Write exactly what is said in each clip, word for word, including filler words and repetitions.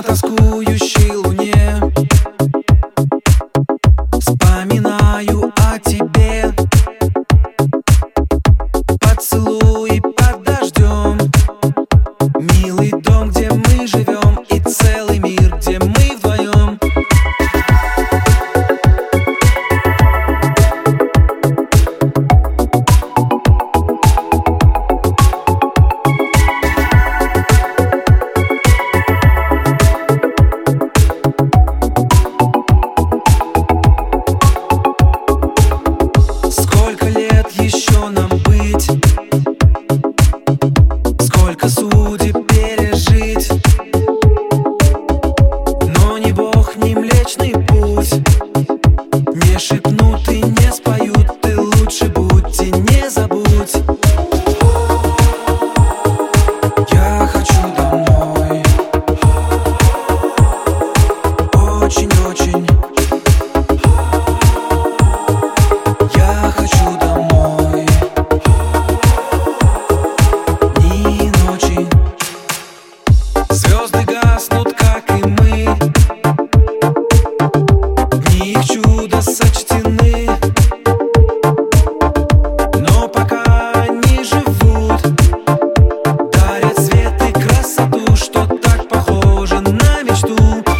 На тоскующей луне вспоминаю о тебе. Поцелуй под дождем, милый дом, где мы живем, и целый мир, где мы вдвоем. Сколько лет еще нам быть? Сколько судеб пережить? Но ни Бог, ни Млечный Путь не шепнут и не споют: ты лучше будь и не забудь. Я хочу домой, очень-очень. Я хочу домой, дни и ночи. Звезды гаснут, как и мы, дни их чудо сочтены. Но пока они живут, дарят свет и красоту, что так похоже на мечту.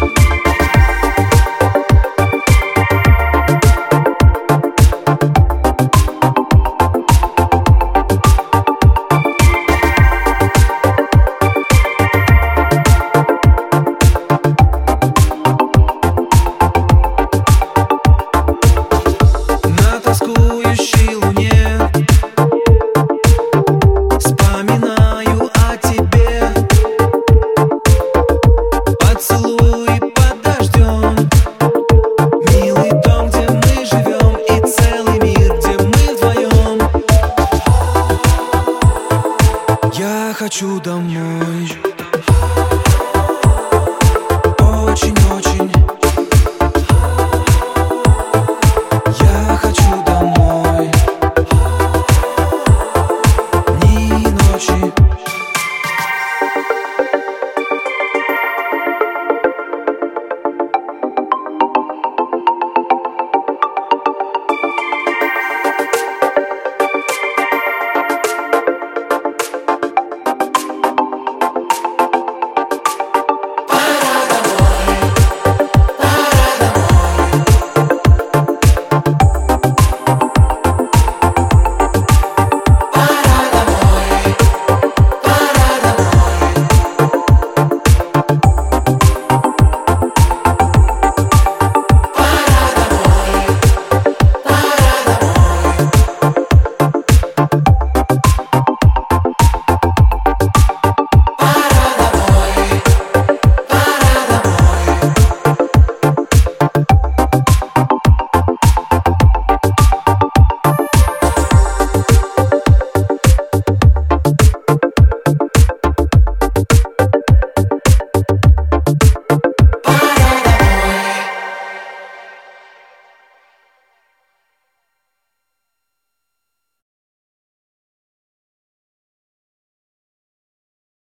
На тоскующей луне вспоминаю о тебе. Поцелуй под дождем, милый дом, где мы живем, и целый мир, где мы вдвоем. Я хочу домой.